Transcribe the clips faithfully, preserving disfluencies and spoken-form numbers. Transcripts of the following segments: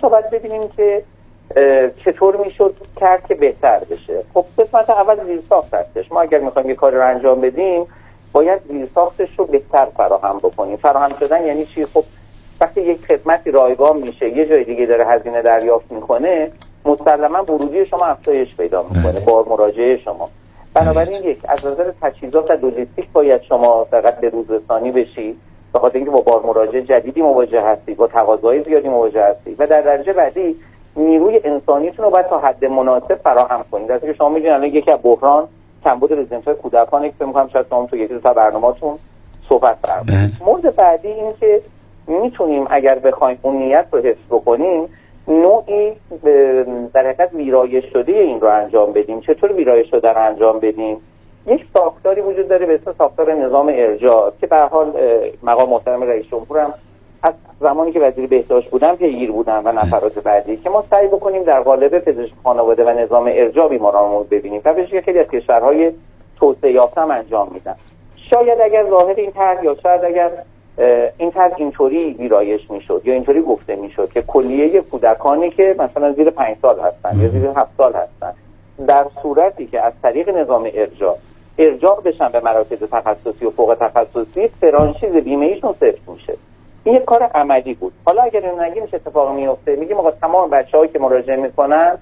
تا باید ببینیم که چطور میشد کرد که بهتر بشه. خب قسمت اول زیرساخت هستش. ما اگر میخوایم یه کاری رو انجام بدیم باید زیرساختش رو بهتر فراهم بکنیم. فراهم شدن یعنی چی؟ خب وقتی یک خدمتی رایگان میشه، یه جای دیگه داره هزینه دریافت میکنه، مسلما ورودی شما افزایش پیدا میکنه با مراجعه شما. بنابراین یک از نظر تجهیزات و لوجستیک باید شما فقط به روز رسانی بشی، به خاطر اینکه با بار مراجعه جدیدی مواجه هستی، با تقاضای زیادی مواجه هستی و در درجه بعدی نیروی انسانیتون رو باید تا حد مناسب فراهم کنید. درسته که شما میدونید الان یکی از بحران کمبود رزیدنت‌های کودکانه که فکر می‌کنم شاید شما تو یکی دو تا برنامه‌تون صحبت کردید. مورد بعدی این که میتونیم اگر بخوایم اون نیت رو حفظ بکنیم نوعی در حقیقت ویرایش شده این رو انجام بدیم. چطور ویرایش شده رو انجام بدیم؟ یک ساختاری وجود داره به اسم ساختار نظام ارجاع که به هر حال مقام محترم رئیس جمهور هم از زمانی که وزیر بهداشت بودم پیگیر بودم و نفرات بعدی که ما سعی بکنیم در قالب پزشک خانواده و نظام ارجاع بیمارانمون ببینیم و بهش خیلی از کشورهای توسعه یافته هم انجام میدن. شاید اگر ظاهر این طرح یا شاید اگر این طرح اینطوری ویرایش میشد یا اینطوری گفته میشد که کلیه کودکانی که مثلا زیر پنج سال هستن یا زیر هفت سال هستن در صورتی که از طریق نظام ارجاع ارجاع بشن به مراکز تخصصی و فوق تخصصی، فرانچیز بیمه ایشون صفر میشه. این یک کار عملی بود. حالا اگر این نگیم چه اتفاقی میفته؟ میگیم آقا تمام بچه‌هایی که مراجعه میکنن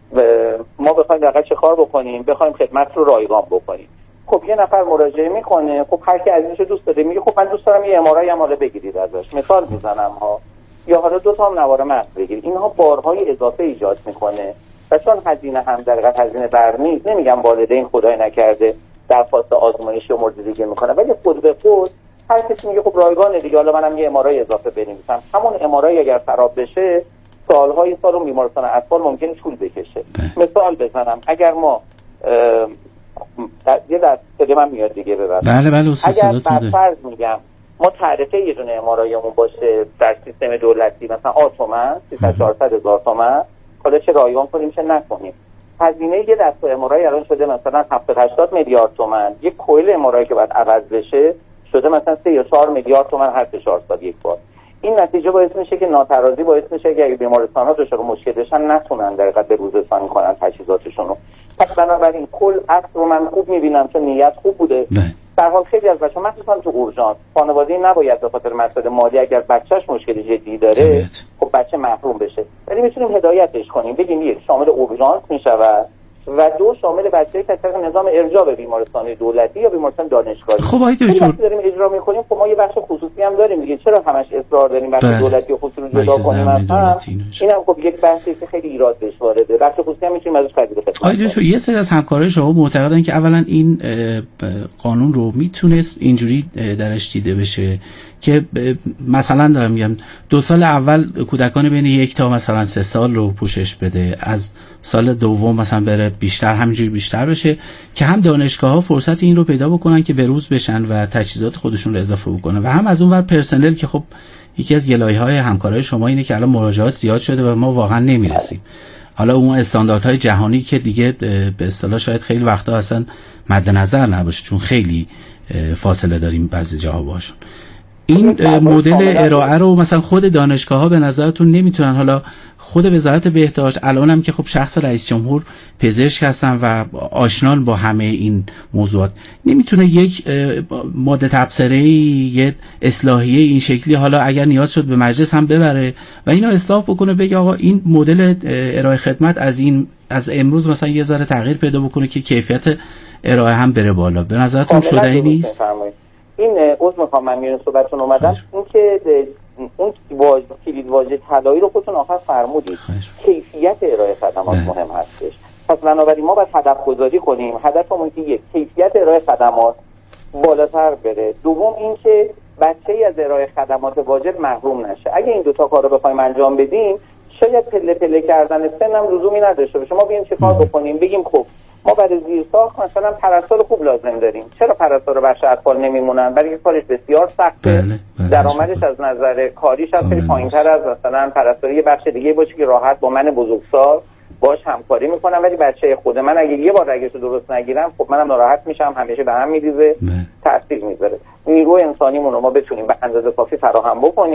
ما بخوایم دقیقاً چه کار بکنیم؟ بخوایم خدمت رو رایگان بکنیم. خب یه نفر مراجعه میکنه، خب هر کی عزیزش دوست داره میگه خب من دوست دارم یه ام آر آی هم حالا بگیرید ازش، مثال میزنم ها، یا حالا دو تا هم نوار مغز بگیرید. اینها بارهای اضافه ایجاد میکنه و چون هزینه هم در حقیقت هزینه بر نیست، نمیگم والدین خدای نکرده درخواست آزمایشی و مورد دیگه میکنه، ولی خود به خود هر کسی میگه خب رایگانه دیگه، حالا منم یه ام آر آی اضافه بنویسم. همون ام آر آی اگر خراب بشه سالهای سال اون بیمارستان اطفال ممکنه طول بکشه. مثال بزنم، اگر ما یه در صدای من میاد دیگه ببرم. بله بله استاد اگر بر فرض میگم ما تعرفه یه دونه ام آر آیمون باشه در سیستم دولتی مثلا آ تومن سیصد چهارصد هزار تومن، حالا چه رایگان کنیم چه نکنیم، هزینه یه دسته ام آر آی الان شده مثلا هفتاد هشتاد میلیارد تومن، یک کویل ام آر آی که باید عوض بشه شده مثلا سه یا چهار میلیارد تومن هر سه چهار سال یک بار. این نتیجه باعث میشه که ناترازی باعث میشه که اگه بیمارستان‌ها دچار مشکل بشن نتونن در حقیقت به روز رسانی کنن تجهیزاتشون رو. پس بنابراین کل اصل رو من خوب میبینم چون نیت خوب بوده. در حال خیلی از بچه‌ها مخصوصا تو اورژانس خانواده نباید به خاطر مسائل مالی اگر بچه‌ش مشکل جدی داره خب بچه محروم بشه، ولی میتونیم هدایتش کنیم، بگیم یک شامل اورژانس میشود و دو شامل بچه‌ای که طبق نظام ارجاع به بیمارستان دولتی یا بیمارستان دانشگاهی. خب آقای دکتر داریم اجرا می‌کنیم، خب ما یه بخش خصوصی هم داریم دیگه، چرا همش اصرار داریم بخش دولتی و خصوصی رو جدا کنیم؟ مثلا اینم خب یک بحثی که خیلی ایراد بهش وارده، بخش خصوصی هم می‌تونیم ازش پذیرایی کنیم. آقای دکتر یه سری از همکارای شما معتقدن که اولا این قانون رو میتونست اینجوری درش دیده بشه که مثلا دارم میگم دو سال اول کودکان بین یک تا مثلا سه سال رو پوشش بده، از سال دوم مثلا بره بیشتر، همینجوری بیشتر بشه که هم دانشگاه‌ها فرصت این رو پیدا بکنن که بروز بشن و تجهیزات خودشون رو اضافه بکنن و هم از اون ور پرسنل که خب یکی از گلایه‌های همکارای شما اینه که الان مراجعات زیاد شده و ما واقعا نمیرسیم. حالا اون استانداردهای جهانی که دیگه به اصطلاح شاید خیلی وقتا اصلا مد نظر نباشه چون خیلی فاصله داریم بعضی جاها باشون. این مدل ارائه رو مثلا خود دانشگاه‌ها به نظرتون نمیتونن، حالا خود وزارت بهداشت الانم که خب شخص رئیس جمهور پزشک هستن و آشنان با همه این موضوعات، نمیتونه یک ماده تبصره‌ای یه اصلاحیه این شکلی حالا اگر نیاز شد به مجلس هم ببره و اینو اصلاح بکنه، بگه آقا این مدل ارائه خدمت از این از امروز مثلا یه ذره تغییر پیدا بکنه که کیفیت ارائه هم بره بالا. به نظرتون شدنی نیست؟ این عذر میخوام من میون صحبتتون اومدم، این که اون واژه کلید واژه طلایی رو خودتون آخر فرمودید، کیفیت ارائه خدمات مهم هستش. پس بنابراین ما باید هدف گذاری کنیم، هدفمون که یک کیفیت ارائه خدمات بالاتر بره، دوم این که بچه‌ای از ارائه خدمات واجب محروم نشه. اگه این دو تا کارو بخوایم انجام بدیم شاید پله پله کردن سن هم لزومی نداشته باشه. ما بیایم چه کار بکنیم؟ بگیم خب ما برای زیرساخت مثلا پرستار خوب لازم داریم، چرا پرستار بخش اطفال نمیمونن؟ برای اینکه کارش بسیار سخته، درآمدش از نظر کاریش هم خیلی پایین‌تر از مثلا پرستاری یه بخش دیگه باشه که راحت با من بزرگسال باش همکاری میکنم، ولی بچه خود من اگه یه بار رگش رو درست نگیرم خب منم ناراحت میشم، همیشه به هم میریزه، تاثیر میذاره. نیروی انسانیمون رو ما بتونیم به اندازه کافی فراهم بکنیم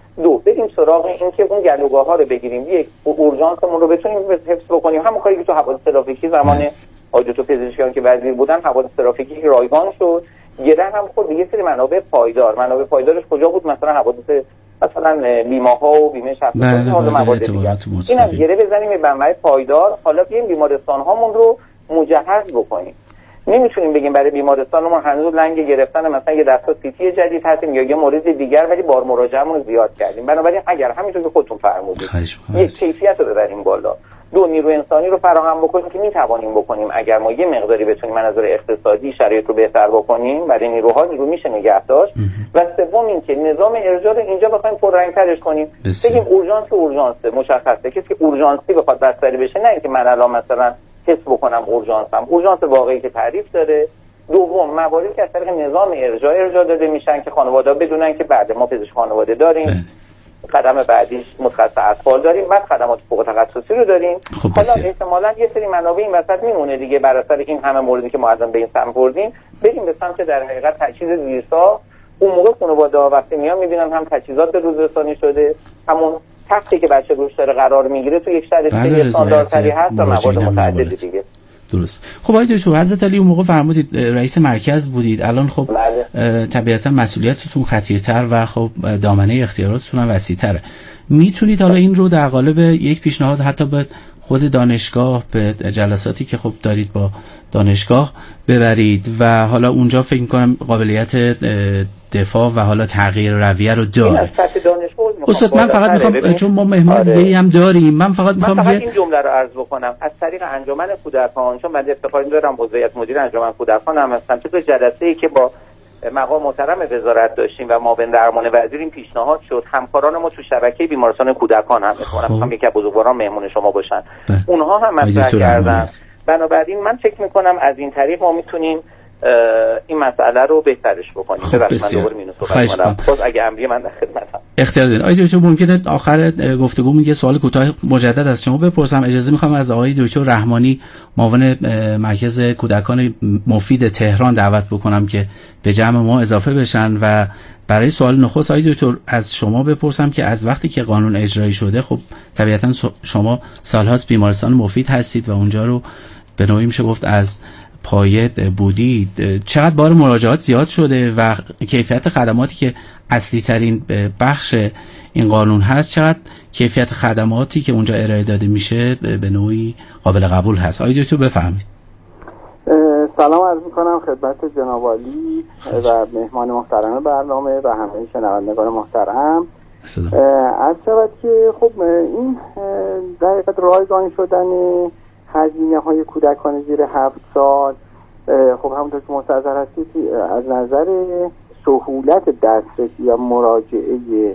دو بریم سراغ این که اون گلوگاه ها رو بگیریم، یک اورژانسمون رو بتونیم حفظ بکنیم. همون کاری که تو حوادث ترافیکی زمان آقای دکتر پزشکیان که وزیر بودن حوادث ترافیکی رایگان شد، گره هم خود یه سری منابع پایدار. منابع پایدارش کجا بود؟ مثلا حوادث مثلا بیمه‌ها و بیمه شخصی و موارد دیگه. اینم گره بزنیم به منبع پایدار. حالا بیایم بیمارستان هامون رو مجهز بکنیم. نمیتونیم بگیم برای بیمارستانمون هنوز لنگ گرفتن مثلا یه دستا سیتی جدید هستیم یا یه مورد دیگر، ولی بار مراجعه‌مون رو زیاد کردیم. بنابراین اگر همینطور که خودتون فرمودید یک کیفیت رو ببریم بالا، دو نیرو انسانی رو فراهم بکنیم که میتوانیم بکنیم اگر ما یه مقداری بتونیم از نظر اقتصادی شرایط رو بهتر بکنیم برای نیروها نیرو میشه نگه داشت. و سوم این که نظام ارجاع رو اینجا بخوایم پررنگ‌ترش کنیم، بگیم اورژانس اورژانسه، مشخصه کسی که اورژانسی بخواد بستری بشه، نه اینکه من الان مثلا حس بکنم اورژانسم. اورژانس واقعی که تعریف داره. دوم مواردی که از طریق نظام ارجاع ارجاع داده میشن که خانواده‌ها بدونن که بعد ما پزشک خانواده داریم، قدم بعدیش متخصص اطفال داریم، بعد خدمات فوق تخصصی رو داریم. حالا احتمالاً یه سری منابع این وسط میمونه دیگه بر اثر این همه موردی که ما الان به این سمت بردیم. بریم به سمت در حقیقت تجهیز زیرساخت. اون موقع خانواده‌ها وقتی میان میبینن هم تجهیزات به روز رسانی شده، همون تختی که بچه روش داره قرار میگیره تو یک شرایط استانداردتری هست تا موارد متعددی دیگه. درست. خب آقای دکتر حضرت علی اون موقع فرمودید رئیس مرکز بودید، الان خب طبیعتا مسئولیتتون خطیرتر و خب دامنه اختیاراتتون هم وسیع‌تره. میتونید حالا این رو در قالب یک پیشنهاد حتی به خود دانشگاه، به جلساتی که خب دارید با دانشگاه ببرید و حالا اونجا فکر می‌کنم قابلیت دفاع و حالا تغییر رویه رو داره. استاد من فقط میخوام چون ما مهمان آره. دیگه هم داریم، من فقط میخوام من فقط این جمله رو عرض بکنم از طریق انجمن کودکان، چون من افتخاری دارم وضعیت مدیر انجمن کودکان هم هستم، تو جلسه‌ای که با مقام محترم وزارت داشتیم و معاون درمان وزیر این پیشنهاد شد، همکاران ما تو شبکه بیمارستان کودکان هم میخوام میخوام یکی از بزرگواران مهمون شما باشن، ده. اونها هم مطرح کردن. بنابراین من فکر میکنم از این طریق ما میتونیم این مسئله رو بهترش بکنیم. خب بسیار خواهش می‌کنم. باز اگه امری من در خدمتم. اختیار دارید. آقای دکتر ممکنه آخر گفتگو میگه سوال کوتاه مجدد از شما بپرسم؟ اجازه میخوام از آقای دکتر رحمانی معاون مرکز کودکان مفید تهران دعوت بکنم که به جمع ما اضافه بشن و برای سوال نخست آقای دکتر از شما بپرسم که از وقتی که قانون اجرایی شده خب طبیعتا شما سالهاست بیمارستان مفید هستید و اونجا رو به نوعی میشه گفت از پایه بودید، چقدر بار مراجعات زیاد شده و کیفیت خدماتی که اصلی ترین بخش این قانون هست، چقدر کیفیت خدماتی که اونجا ارائه داده میشه به نوعی قابل قبول هست؟ آقای دکتر بفرمایید. سلام عرض میکنم خدمت جناب عالی و مهمان محترم برنامه و همه شنوندگان محترم. عرض شود که خب این در حقیقت رایگان شدن هزینه های کودکان زیر هفت سال خب همونطور که مستحضر هستید از نظر سهولت دسترسی و مراجعه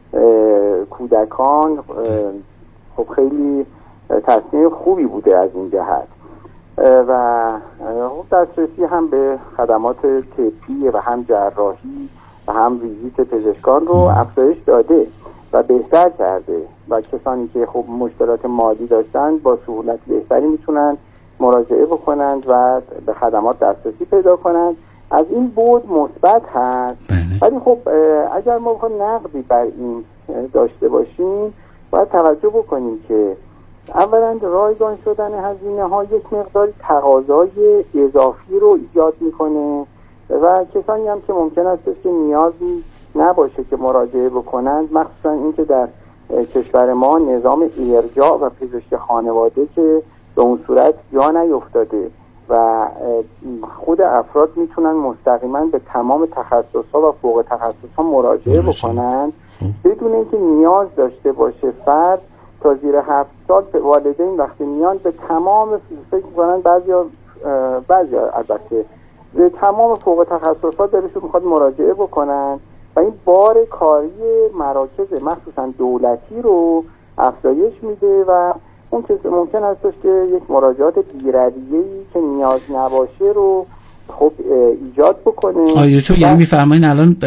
کودکان خب خیلی تصمیم خوبی بوده از این جهت و خب دسترسی هم به خدمات طبی و هم جراحی و هم ویزیت پزشکان رو افزایش داده و بهتر کرده و کسانی که خب مشکلات مالی داشتن با سهولت بهتری میتونن مراجعه بکنند و به خدمات دسترسی پیدا کنند. از این بود مثبت هست. ولی خب اگر ما بخوایم نقدی بر این داشته باشیم باید توجه بکنیم که اولا رایگان شدن هزینه ها یک مقدار تقاضای اضافی رو ایجاد میکنه و کسانی هم که ممکن است که نیازی نباشه که مراجعه بکنند، مخصوصا اینکه در کشور ما نظام ارجاع و پزشک خانواده که به اون صورت جا نیفتاده و خود افراد میتونن مستقیما به تمام تخصصها و فوق تخصصها مراجعه بکنن بدون اینکه نیاز داشته باشه فرد تا زیر هفت سال والدین وقتی میان به تمام فکر میکنن بعضیا بعضیا البته به تمام فوق تخصصها دلشون میخواد مراجعه بکنن و این بار کاری مراکز مخصوصا دولتی رو افزایش میده و اون که ممکن هستش که یک مراجعات بی‌رویه‌ای که نیاز نباشه رو خب ایجاد بکنه. آیا تو یعنی میفرمایین الان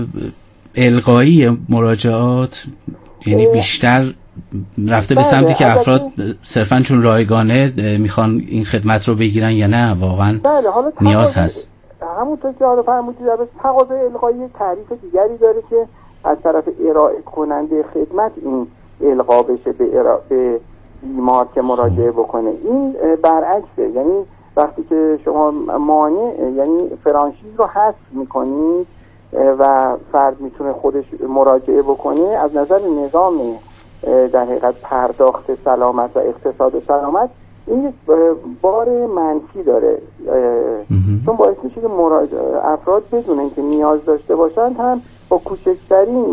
القایی مراجعات یعنی بیشتر رفته به سمتی که افراد صرفاً چون رایگانه میخوان این خدمت رو بگیرن یا نه واقعاً نیاز هست؟ همونطور که حالا فرمودید در تقاضای القایی تعریف دیگری داره که از طرف ارائه کننده خدمت این القا بشه به, ارا... به بیمار که مراجعه بکنه. این برعکسه، یعنی وقتی که شما مانع یعنی فرانشیز رو حذف میکنید و فرد میتونه خودش مراجعه بکنه، از نظر نظام در حقیقت پرداخت سلامت و اقتصاد سلامت این یک بار منفی داره، چون باعث میشه که افراد بدون اینکه نیاز داشته باشند هم با کوچکترین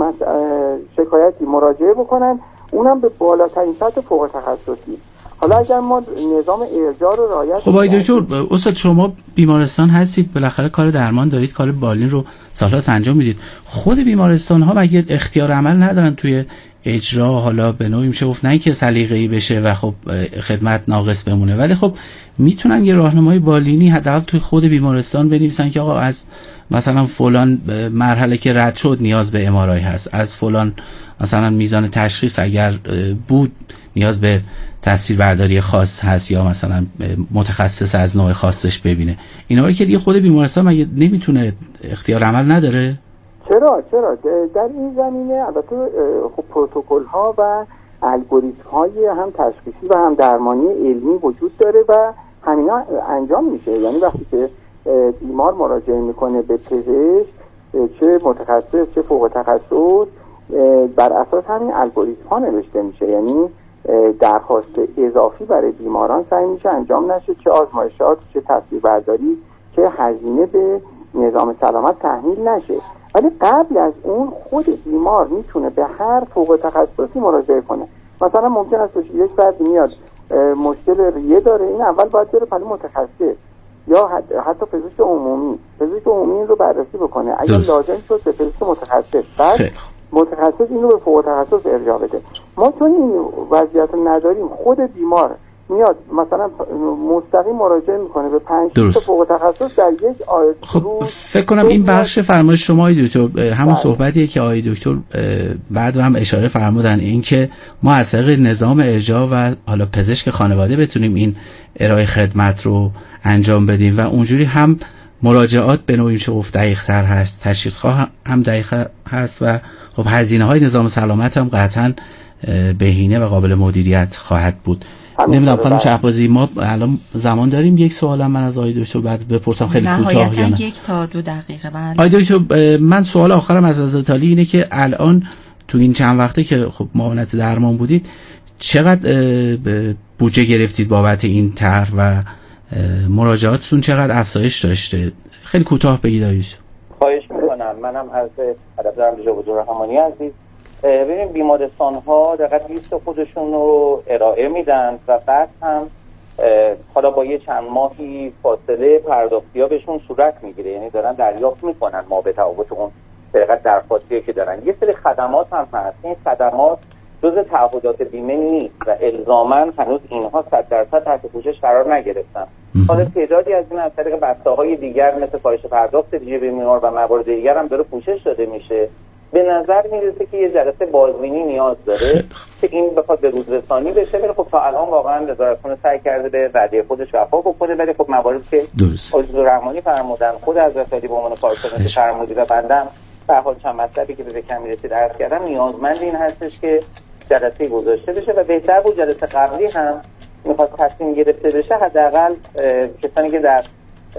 شکایتی مراجعه بکنن، اونم به بالاترین سطح فوق تخصصی. حالا اگر ما نظام ارجاع رو رعایت خب آقای دکتر، استاد شما بیمارستان هستید، بالاخره کار درمان دارید، کار بالین رو سال‌هاست انجام میدید، خود بیمارستان ها مگه اختیار عمل ندارن توی اجرا؟ حالا به نوعی میشه گفت نه اینکه سلیقه‌ای بشه و خب خدمت ناقص بمونه، ولی خب میتونن یه راهنمای بالینی حداقل توی خود بیمارستان بنویسن که آقا از مثلا فلان مرحله که رد شد نیاز به ام آر آی هست، از فلان مثلا میزان تشخیص اگر بود نیاز به تصویربرداری خاص هست، یا مثلا متخصص از نوع خاصش ببینه. اینا رو که دیگه خود بیمارستان مگه نمیتونه اختیار عمل نداره؟ چرا چرا در این زمینه البته خب پروتکل ها و الگوریتم های هم تشخیصی و هم درمانی علمی وجود داره و همینا انجام میشه. یعنی وقتی که بیمار مراجعه میکنه به پزشک، چه متخصص چه فوق تخصص، بر اساس همین الگوریتم ها نوشته میشه. یعنی درخواست اضافی برای بیماران سعی میشه انجام نشه، چه آزمایشات چه تصویربرداری چه هزینه به نظام سلامت تحمیل نشه. ولی قبل از اون خود بیمار میتونه به هر فوق تخصصی مراجعه کنه. مثلا ممکن است یک فرد میاد مشکل ریه داره، این اول باید بره پلی متخصص یا حتی پزشک عمومی، پزشک عمومی رو بررسی بکنه، اگر لازم شد به پزشک متخصص، بعد متخصص اینو به فوق تخصص ارجاع بده. ما چون این وضعیت رو نداریم، خود بیمار میاد مثلا مستقیم مراجعه میکنه به پنج تا فوق تخصص در یک آیت. خب فکر کنم این بخش فرمایش شما آقای دکتر همون صحبتیه که آقای دکتر بعد هم اشاره فرمودن، این که ما از طریق نظام ارجاع و حالا پزشک خانواده بتونیم این ارائه خدمت رو انجام بدیم و اونجوری هم مراجعات به نوعی میشه گفت دقیق‌تر هست، تشخیص‌ها هم دقیق هست و خب هزینه‌های نظام سلامت هم قطعاً بهینه و قابل مدیریت خواهد بود. نمیدونم خانم شهبازی، ما الان زمان داریم یک سوالم من از آقای دکتر بعد بپرسم، خیلی کوتاه یا نه؟ یک تا دو دقیقه. بله آقای دکتر، من سوال آخرم از حضرت عالی اینه که الان تو این چند وقته که خب معاونت درمان بودید چقدر بودجه گرفتید بابت این طرح و مراجعاتتون چقدر افزایش داشته؟ خیلی کوتاه بگید آقای دکتر. خواهش میکنم. منم از طرفدارم جواد رحمانی عزیز، ببین بیمارستان ها دقیقاً لیست خودشون رو ارائه میدن و بعد هم حالا با یه چند ماهی فاصله پرداختی ها بهشون صورت میگیره، یعنی دارن دریافت میکنن ما به تفاوت اون دقیقاً درخواستی که دارن. یه سری خدمات هم هست، این خدمات جزء تعهدات بیمه نیست و الزاماً هنوز اینها صد درصد تحت پوشش قرار نگرفتن. حالا تعدادی از این از طریق بسته‌های دیگر مثل کاهش پرداخت ویژه بیمار و موارد دیگر هم داره پوشش داده میشه. به نظر میرسه که یه جلسه بازبینی نیاز داره که این بخواد به روزرسانی بشه، ولی خب تا الان واقعا وزارتخونه سعی کرده به وعده خودش وفا بکنه، ولی خب مواردی که آقای رحمانی فرمودن، خود حضرت علی به عنوان کارشناس فرمودی و بندم به حال چند مطلبی که به ذکر میرسید عرض کردم، نیازمند این هستش که جلسه گذاشته بشه و بهتر بود جلسه قبلی هم میخواد تصمیم گرفته بشه، حداقل کسانی که در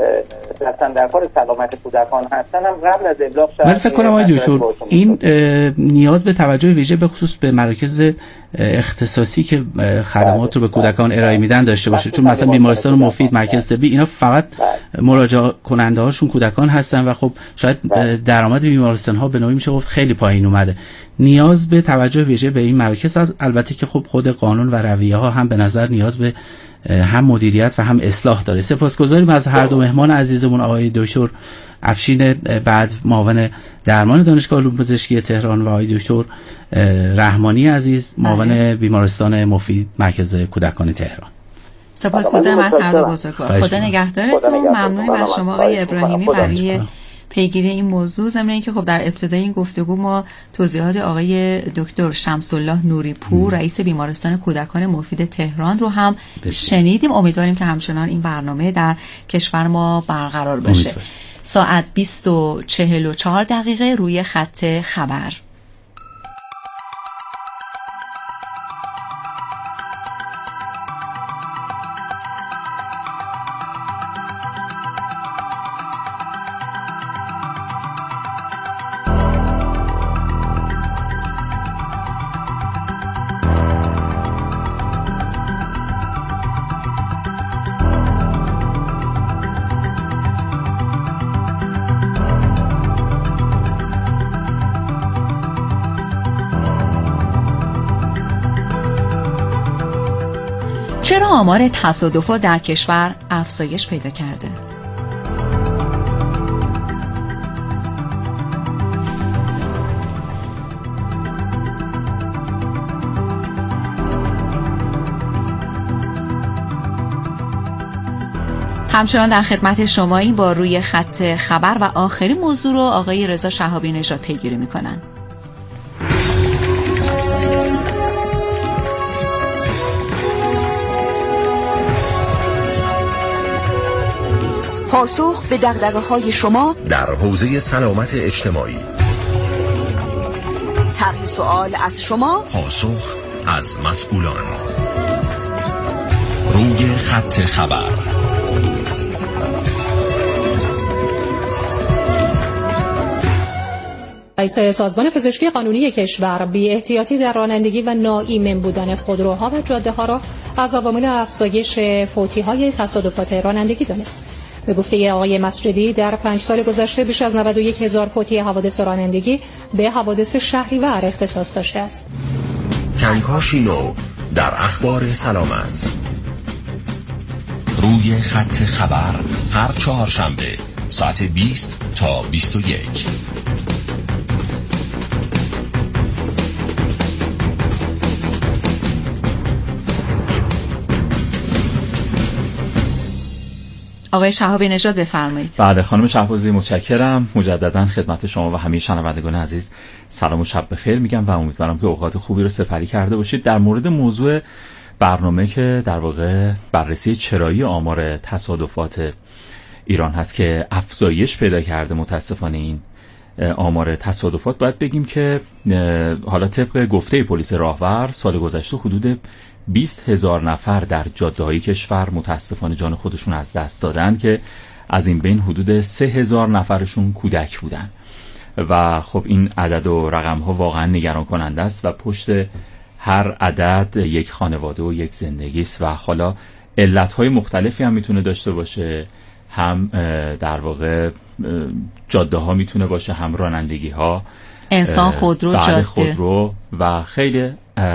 دستن در کار سلامت کودکان هستن هم قبل از ابلاغ شد. ولی فکر کنم آقای دکتر این نیاز به توجه ویژه به خصوص به مراکز اختصاصی که خدمات رو به کودکان ارائه میدن داشته باشه، چون مثلا بیمارستان مفید، مرکز طبی، اینا فقط مراجعه کننده هاشون کودکان هستن و خب شاید درآمد بیمارستان ها به نوعی میشه گفت خیلی پایین اومده. نیاز به توجه ویژه به این مراکز هست. البته که خب خود قانون و رویه ها هم به نظر نیاز به هم مدیریت و هم اصلاح داره. سپاسگزاریم از هر دو مهمان عزیزمون، آقای دکتر افشین بعد معاون درمان دانشگاه علوم پزشکی تهران و آقای دکتر رحمانی عزیز معاون بیمارستان مفید مرکز کودکان تهران. سپاسگزارم از هر دو بزرگوار. خدا نگهدارتون. ممنونیم از شما آقای ابراهیمی برای پیگیری این موضوع. ضمن اینکه خب در ابتدای این گفتگو ما توضیحات آقای دکتر شمس الله نوری پور رئیس بیمارستان کودکان مفید تهران رو هم بسید. شنیدیم. امیدواریم که همچنان این برنامه در کشور ما برقرار بشه. ساعت بیست و چهل و چهار دقیقه روی خط خبر. چرا آمار تصادفات در کشور افزایش پیدا کرده؟ همچنان در خدمت شماییم. با روی خط خبر و آخرین موضوع رو آقای رضا شهابی نژاد پیگیری میکنن. پاسخ به دغدغه‌های شما در حوزه سلامت اجتماعی. طرح سوال از شما، پاسخ از مسئولان. روی خط خبر. رئیس سازمان پزشکی قانونی کشور بی احتیاطی در رانندگی و ناایمن بودن خودروها و جاده ها را از عوامل افزایش فوتی های تصادفات رانندگی دانست. به گفته آقای مسجدی در پنج سال گذشته بیش از نود و یک هزار فوتی حوادث رانندگی به حوادث شهریور اختصاص داشته است. کنکاشی نو در اخبار سلامت. روی خط خبر هر چهارشنبه ساعت بیست تا بیست و یک. آقای شهابی نژاد بفرمایید. بله خانم شهبازی متشکرم. مجددا خدمت شما و همه شنوندگان عزیز سلام و شب بخیر میگم و امیدوارم که اوقات خوبی رو سپری کرده باشید. در مورد موضوع برنامه که در واقع بررسی چرایی آمار تصادفات ایران هست که افزایش پیدا کرده، متاسفانه این آمار تصادفات باید بگیم که حالا طبق گفته پلیس راهور سال گذشته حدود بیست هزار نفر در جاده‌های کشور متاسفانه جان خودشون از دست دادن که از این بین حدود سه هزار نفرشون کودک بودن و خب این عدد و رقم‌ها واقعا نگران کننده است و پشت هر عدد یک خانواده و یک زندگی است و حالا علت‌های مختلفی هم میتونه داشته باشه، هم در واقع جاده‌ها میتونه باشه، هم رانندگی‌ها، انسان، خودرو، جاده، خودرو و خیلی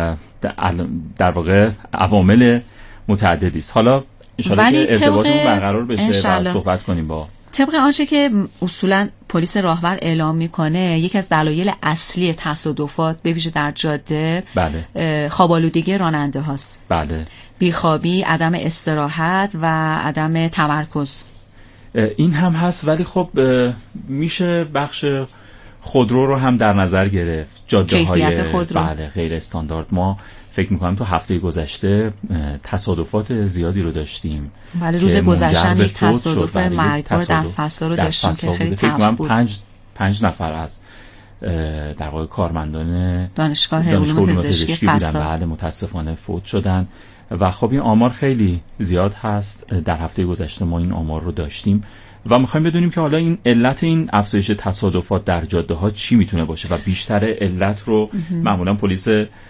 در واقع عوامل متعددی است. حالا ان شاءالله که ارتباطمون برقرار بشه و صحبت کنیم با طبق آنچه که اصولا پلیس راهور اعلام میکنه. یکی از دلایل اصلی تصادفات به ویژه در جاده بله. خواب‌آلودگی راننده هاست. بله. بیخوابی، عدم استراحت و عدم تمرکز. این هم هست، ولی خب میشه بخش خودرو رو هم در نظر گرفت. جاده های بله غیر استاندارد. ما فکر میکنم تو هفته گذشته تصادفات زیادی رو داشتیم. بله روز گذشته هم یک تصادف مرگبار در فسا رو داشتیم که خیلی تلخ بود. پنج پنج نفر از در واقع کارمندان دانشگاه علوم پزشکی فسا بله متاسفانه فوت شدن و خب این آمار خیلی زیاد هست. در هفته گذشته ما این آمار رو داشتیم و میخوایم بدونیم که حالا این علت این افزایش تصادفات در جاده ها چی میتونه باشه و بیشتر علت رو معمولا پلیس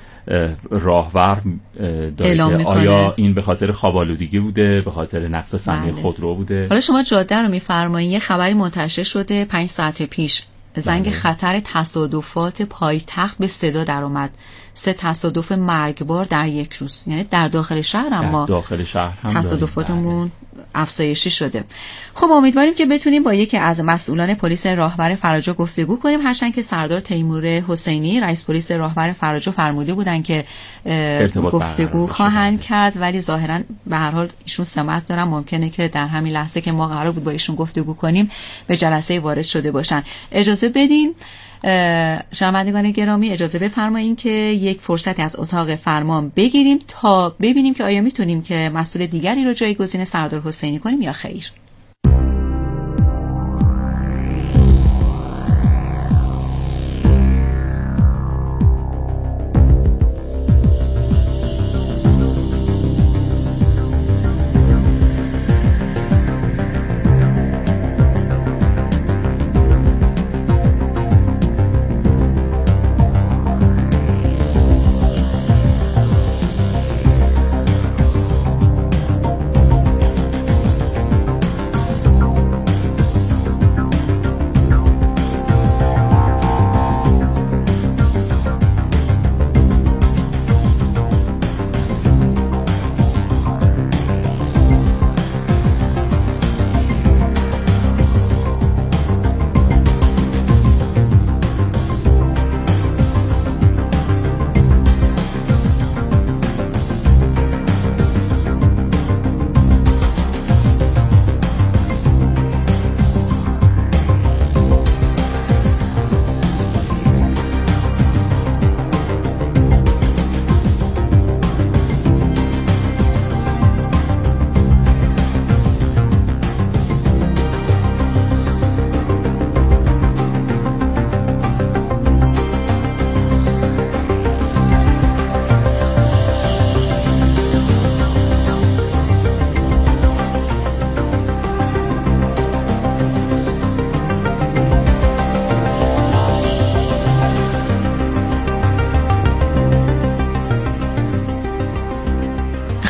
راهور داره. آیا این به خاطر خواب‌آلودگی بوده، به خاطر نقص فنی بله. خودرو بوده؟ حالا شما جاده رو میفرمایید. یه خبری منتشر شده پنج ساعت پیش، زنگ بله. خطر تصادفات پایتخت به صدا در اومد. سه تصادف مرگبار در یک روز، یعنی در داخل شهر هم ما داخل شهر هم تصادفاتمون افزایشی شده. خب امیدواریم که بتونیم با یکی از مسئولان پلیس راهور فراجا گفتگو کنیم، هرچند که سردار تیمور حسینی رئیس پلیس راهور فراجا فرموده بودن که گفتگو خواهند کرد، ولی ظاهرا به هر حال ایشون سمت دارن. ممکنه که در همین لحظه که ما قرار بود با ایشون گفتگو کنیم به جلسه وارد شده باشن. اجازه بدین شنوندگان گرامی، اجازه بفرمایید که یک فرصتی از اتاق فرمان بگیریم تا ببینیم که آیا میتونیم که مسئول دیگری رو جایگزین سردار حسینی کنیم یا خیر.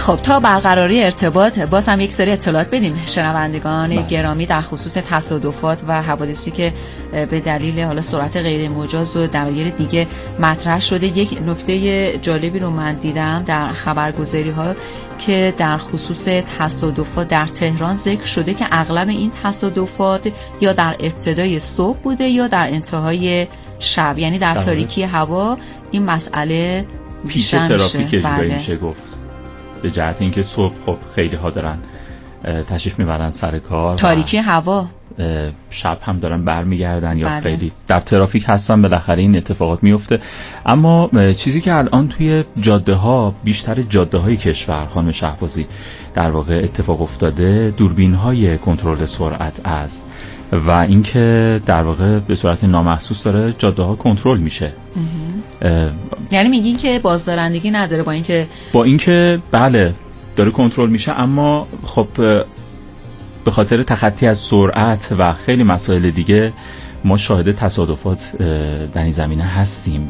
خب تا برقراری ارتباط باز هم یک سری اطلاعات بدیم شنوندگان بله. گرامی در خصوص تصادفات و حوادثی که به دلیل حالا سرعت غیر مجاز و دلایل دیگه مطرح شده. یک نکته جالبی رو من دیدم در خبرگزاری ها که در خصوص تصادفات در تهران ذکر شده که اغلب این تصادفات یا در ابتدای صبح بوده یا در انتهای شب، یعنی در تاریکی هوا این مسئله پیش ترافیک بله. میشه گفت به جهت اینکه صبح خب خیلی ها دارن تشریف میبرن سر کار، تاریکی هوا، شب هم دارن برمیگردن یا بله. خیلی در ترافیک هستن، بالاخره این اتفاقات میفته. اما چیزی که الان توی جاده ها، بیشتر جاده های کشور خانم شهبازی در واقع اتفاق افتاده، دوربین های کنترل سرعت است و اینکه در واقع به صورت نامحسوس داره جاده ها کنترل میشه. یعنی میگین که بازدارندگی نداره، با اینکه با اینکه بله داره کنترل میشه، اما خب به خاطر تخطی از سرعت و خیلی مسائل دیگه ما شاهد تصادفات در این زمینه هستیم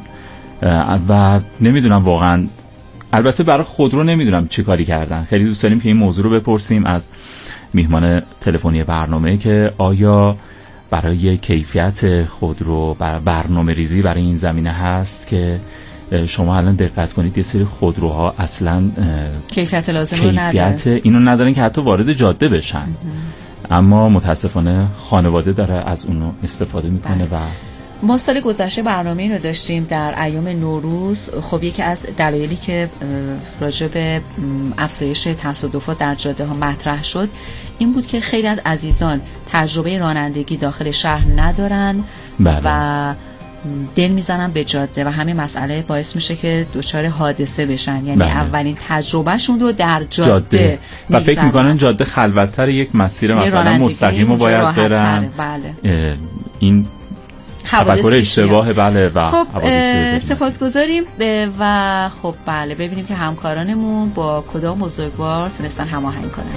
و نمیدونم واقعا، البته برای خودرو نمیدونم چه کاری کردن. خیلی دوست داریم که این موضوع رو بپرسیم از میهمان تلفنی برنامه که آیا برای کیفیت خودرو برنامه ریزی برای این زمینه هست که شما الان دقت کنید یه سری خودروها اصلا کیفیت لازم رو ندارن، کیفیت اینو ندارن که حتی وارد جاده بشن، اما متاسفانه خانواده داره از اونو استفاده میکنه. و ما سال گذشته برنامه این رو داشتیم در ایام نوروز. خب یکی از دلایلی که راجع به افزایش تصادفات در جاده ها مطرح شد این بود که خیلی از عزیزان تجربه رانندگی داخل شهر ندارن بله. و دل میزنن به جاده و همین مسئله باعث میشه که دچار حادثه بشن، یعنی بله. اولین تجربهشون رو در جاده, جاده. و فکر میکنن جاده خلوت‌تر، یک مسیر مثلا مستقیم رو باید برن. بله. این تفکر اشتباه بله. و خب سپاسگزاریم و خب بله ببینیم که همکارانمون با کدام بزرگوار تونستن هماهنگ کنن.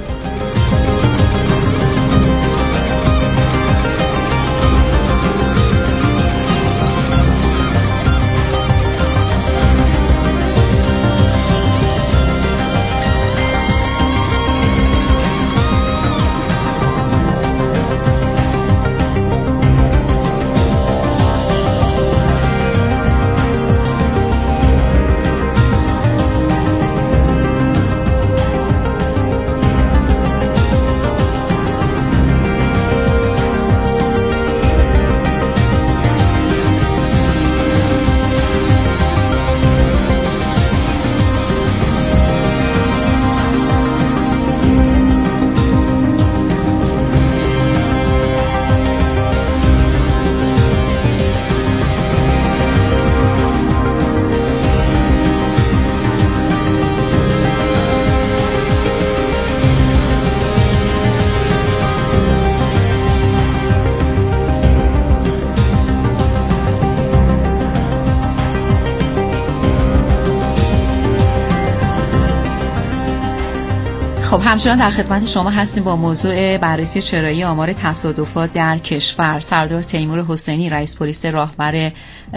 خب همچنان در خدمت شما هستیم با موضوع بررسی چرایی آمار تصادفات در کشور. سردار تیمور حسینی رئیس پلیس راهبر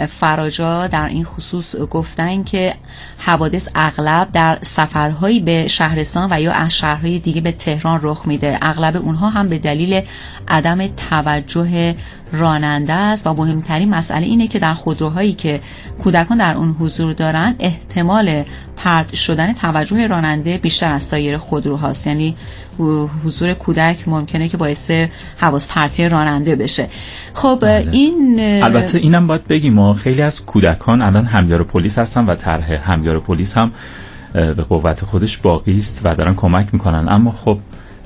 فراجا در این خصوص گفتن که حوادث اغلب در سفرهایی به شهرستان و یا از شهرهای دیگه به تهران رخ میده. اغلب اونها هم به دلیل عدم توجه راننده است و مهمترین مسئله اینه که در خودروهایی که کودکان در اون حضور دارن احتمال پرت شدن توجه راننده بیشتر از سایر خودروهاست، یعنی حضور کودک ممکنه که باعث حواس پرتی راننده بشه. خب بله. این البته اینم باید بگیم ما خیلی از کودکان الان همیار پلیس هستن و طرح همیار پلیس هم به قوت خودش باقی است و دارن کمک میکنن، اما خب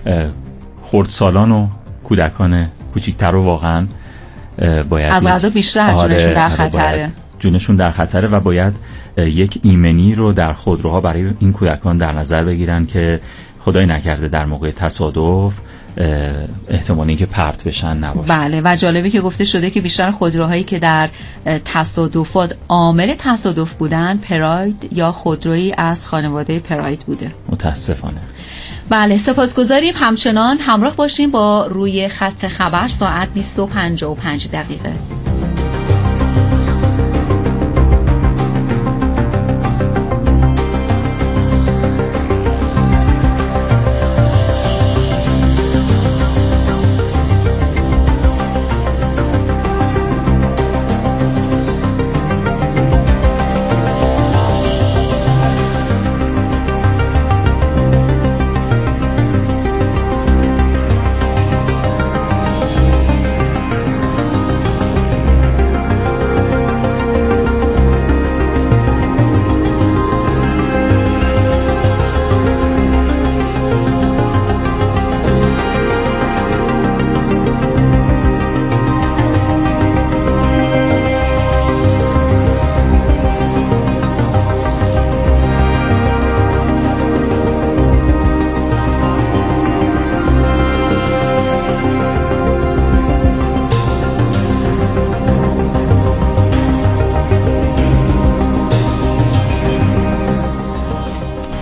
خردسالان و کودکان کوچیک‌تر رو واقعا باید از غذا بیشتر جونشون در خطره جونشون در خطره و باید یک ایمنی رو در خودروها برای این کودکان در نظر بگیرن که خدای نکرده در موقع تصادف احتمال اینکه پرت بشن نباشه. بله و جالبه که گفته شده که بیشتر خودروهایی که در تصادفات عامل تصادف بودن پراید یا خودرویی از خانواده پراید بوده متاسفانه. بله سپاسگزاریم. همچنان همراه باشیم با روی خط خبر ساعت بیست و پنجاه و پنج دقیقه.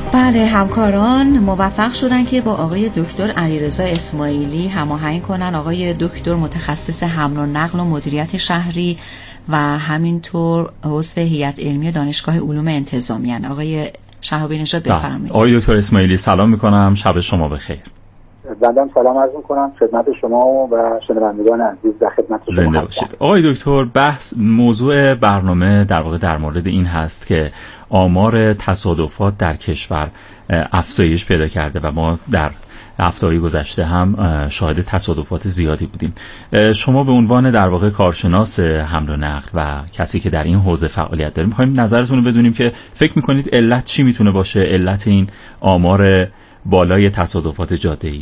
بله، همکاران موفق شدن که با آقای دکتر علیرضا اسماعیلی هماهنگ کنن. آقای دکتر متخصص حمل و نقل و مدیریت شهری و همینطور عضو هیئت علمی دانشگاه علوم انتظامی ان. آقای شهابی نژاد بفرمایید. آقای دکتر اسماعیلی سلام میکنم، شب شما بخیر. بندم سلام عرض میکنم خدمت شما و شنوندگان عزیز، در خدمت شما زنده باشید. آقای دکتر، بحث موضوع برنامه در واقع در مورد این هست که آمار تصادفات در کشور افزایش پیدا کرده و ما در هفته‌های گذشته هم شاهد تصادفات زیادی بودیم. شما به عنوان در واقع کارشناس حمل و نقل و کسی که در این حوزه فعالیت دارید، می‌خوایم نظرتون رو بدونیم که فکر می‌کنید علت چی میتونه باشه، علت این آمار بالای تصادفات جاده‌ای؟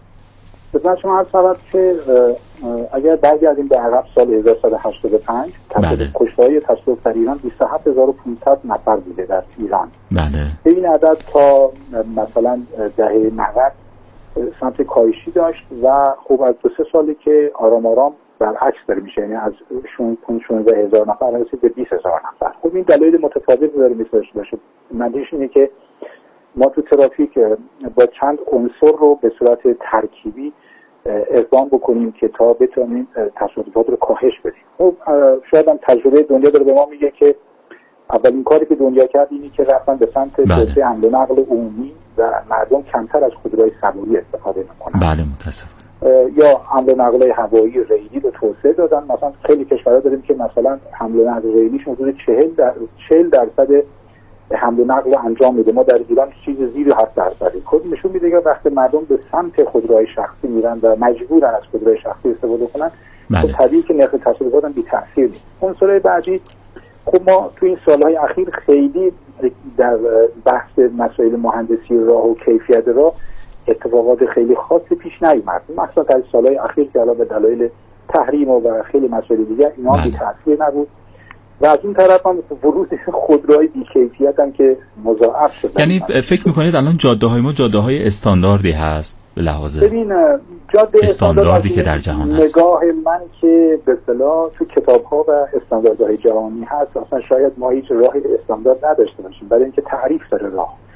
خدمت شما عرض شود که اگر برگردیم به عقب سال هزار و سیصد و هشتاد و پنج کشته‌های تصادف در ایران بیست و هفت هزار و پانصد نفر بوده در ایران. بله. این عدد تا مثلا دهه نود سمت کاهشی داشت و خب از دو سه سالی که آرام آرام برعکس داره میشه، یعنی از شانزده هزار نفر رسید به بیست هزار نفر. خب این دلایل متفاوتی داره میشه باشه. معنیش اینه که ما تو ترافیک با چند عنصر رو به صورت ترکیبی اقدام بکنیم که تا بتونیم تصادفات رو کاهش بدیم. خب شاید هم تجربه دنیا داره به ما میگه که اولین کاری که دنیا کرد اینی که رفتن به سمت توسعه حمل و نقل عمومی و مردم کمتر از خودروهای سواری استفاده میکنن. بله متاسفم. یا حمل و نقل هوایی ریلی رو توسعه دادن. مثلا خیلی کشورها داریم که مثلا حمل و نقل ریلیشون حدود چهل درصد حمل و نقل رو انجام میده. ما در ایران چیز زیر هفت درصدی. خود نشون میده که وقتی مردم به سمت خودروهای شخصی میرن و مجبورن از خودروهای شخصی استفاده کنن، بله. خب طبیعی که نرخ تصادفات هم بی‌تأثیر نیست. عنصرهای بعدی، خب ما تو این سالهای اخیر خیلی در بحث مسائل مهندسی راه و کیفیت راه اتفاقات خیلی خاصی پیش نیامد. مثلا در سالهای اخیر که علاوه بر دلایل تحریم و خیلی مسائل دیگه اینا بله. بی‌تأثیر نبود. و از این طرف هم ورود خودروهای بی‌کیفیت هم که مضاعف شد. یعنی فکر میکنید الان جاده های ما جاده های استانداردی هست به لحاظ ببین جاده استانداردی که در جهان هست؟ نگاه من که به اصطلاح تو کتاب ها و استانداردهای جهانی هست، اصلا شاید ما هیچ راهی استاندارد نداشته باشیم برای اینکه تعریف داره راه.